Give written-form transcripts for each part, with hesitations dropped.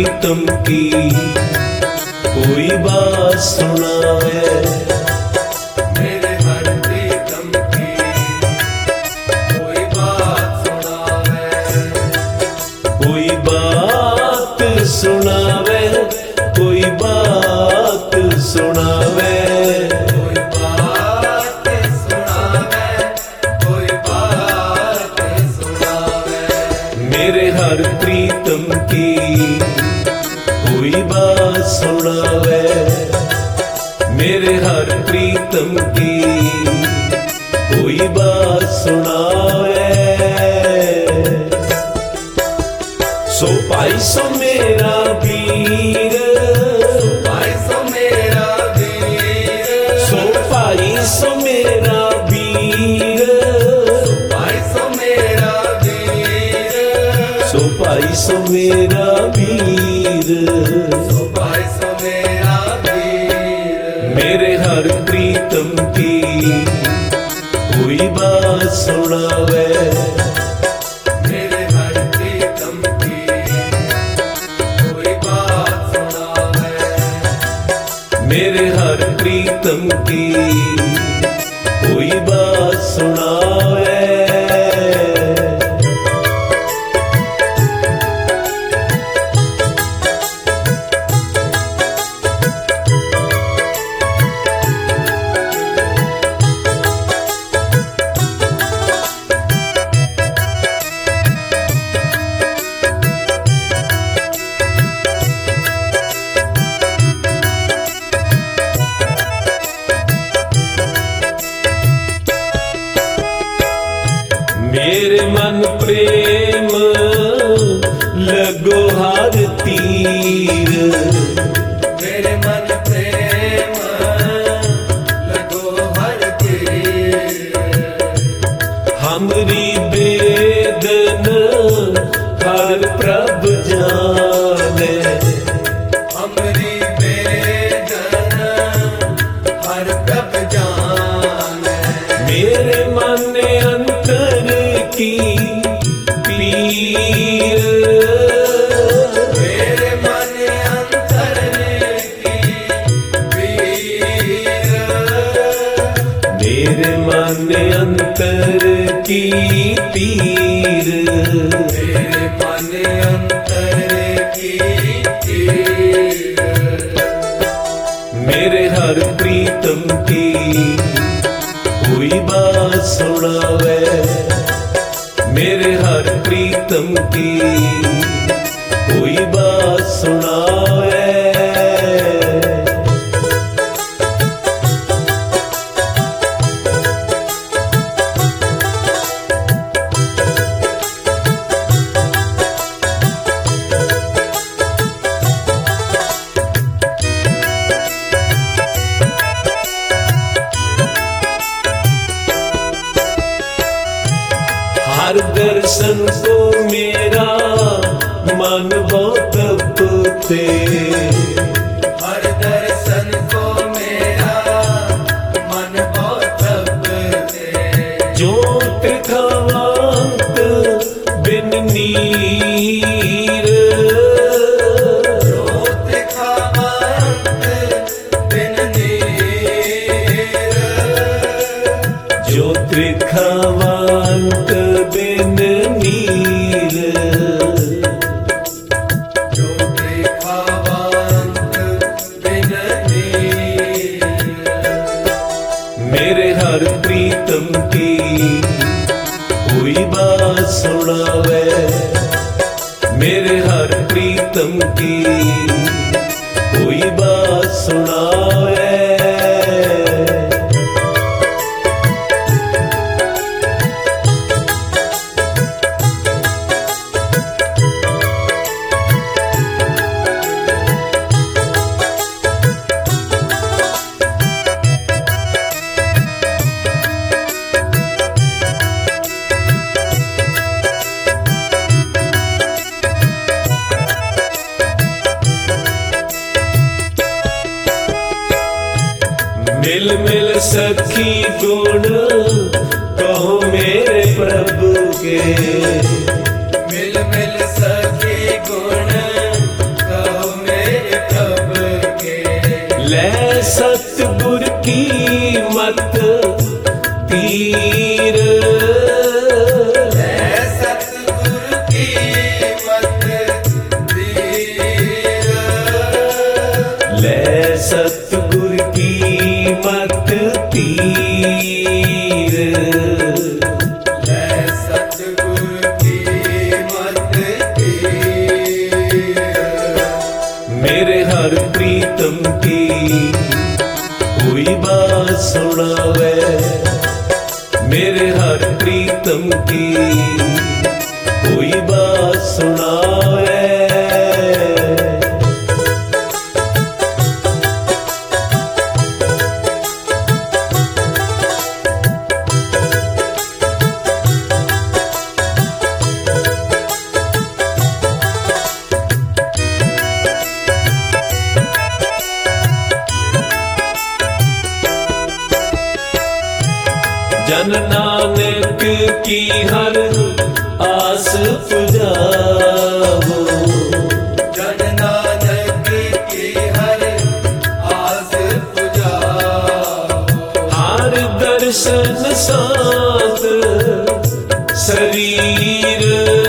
प्रीतम की कोई बात सुनावे। मेरे हर प्रीतम की कोई बात सुनावे। कोई बात सुनावे, कोई बात सुनावे। कोई बात सुनावे, कोई बात सुनावे। मेरे हर प्रीतम की कोई बात सुनावे। मेरे हर प्रीतम की कोई बात सुनावे। सो भाई सो मेरा वीर, भाई सो मेरा वीर। सो भाई सो मेरा वीर, भाई सो मेरा वीर। सो भाई सो मेरा वीर। भाई सो मेरा वीर। मेरे हर प्रीतम की कोई बात सुनावे। मेरे हर प्रीतम की कोई बात सुनावे। मेरे हर प्रीतम की कोई बात सुनावे। मेरे मन प्रेम लगो हर तीर। मेरे मन प्रेम लगो हर तीर। हमरी बेदन हर प्रभ जाने। हमरी बेदन हर प्रभ जाने। मेरे मन अंतर की पीर। मेरे मन अंतर की पीर। मेरे मन अंतर की पीर। मेरे मन अंतर की पीर। मेरे हर प्रीतम की कोई बात सुनावे। मेरे हर प्रीतम की कोई बात सुनावे। हर दर्शन को मेरा मन बहुत तपते। हर दर्शन को मेरा मन बहुत तपते। ज्योत खावंत बिन नीर। ज्योत खावंत बिन नीर। ज्योत खावंत बिन नीर। ज्योत खावंत बिन नीर। मेरे हर प्रीतम की कोई बात सुनावे। मेरे हर प्रीतम की कोई बात सुनावे। मिल मिल सखी गुण कहो मेरे प्रभु के। मिल मिल सखी गुण कहो पीर। है सतगुरु की मत तीर। ले सतगुर की मत तीर। है सतगुरु की मत तीर। मेरे हर प्रीतम की कोई बात सुनावे। मेरे हर प्रीतम की कोई बात सुनावे। जन नानक की हर आस पुजावो। जन नानक की हर आस पुजावो। हर दर्शन साथ शरीर।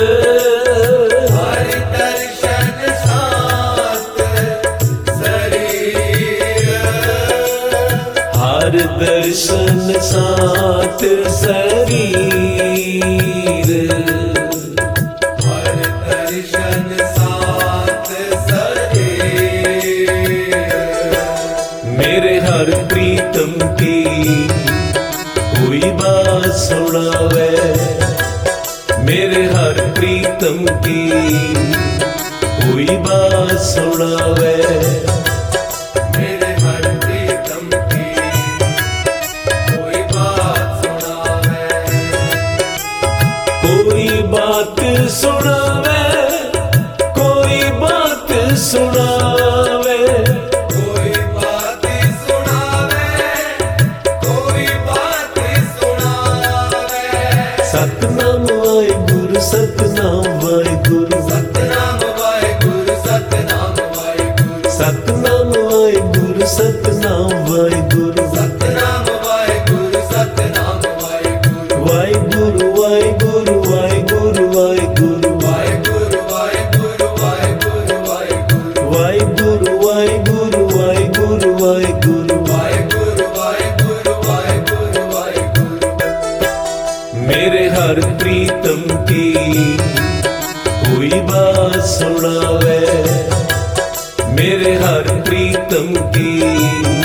हर दर्शन साथ शरीर। हर दर्शन साथ शरीर। हर दर्शन साथ शरीर। मेरे हर प्रीतम की कोई बात सुनावे। मेरे हर प्रीतम की कोई बात सुनावे। मेरे हर प्रीतम की कोई बात सुनावे। कोई बात सुनावे। कोई बात सुनावे। कोई बात सुनावे। कोई बात सुनावे। सतनाम वाहिगुरु सतनाम वाहिगुरु। सतनाम वाहिगुरु सतनाम वाहिगुरु। सतनाम वाहिगुरु सतनाम वाहिगुरु। सतनाम वाहिगुरु सतनाम वाहिगुरु। वाहिगुरु वाहिगुरु वाहिगुरु वाहिगुरु। वाहिगुरु वाहिगुरु वाहिगुरु वाहिगुरु। वाहिगुरु वाहिगुरु वाहिगुरु वाहिगुरु। वाहिगुरु वाहिगुरु वाहिगुरु वाहिगुरु। मेरे हर प्रीतम की कोई बात सुनावे। मेरे हर प्रीतम की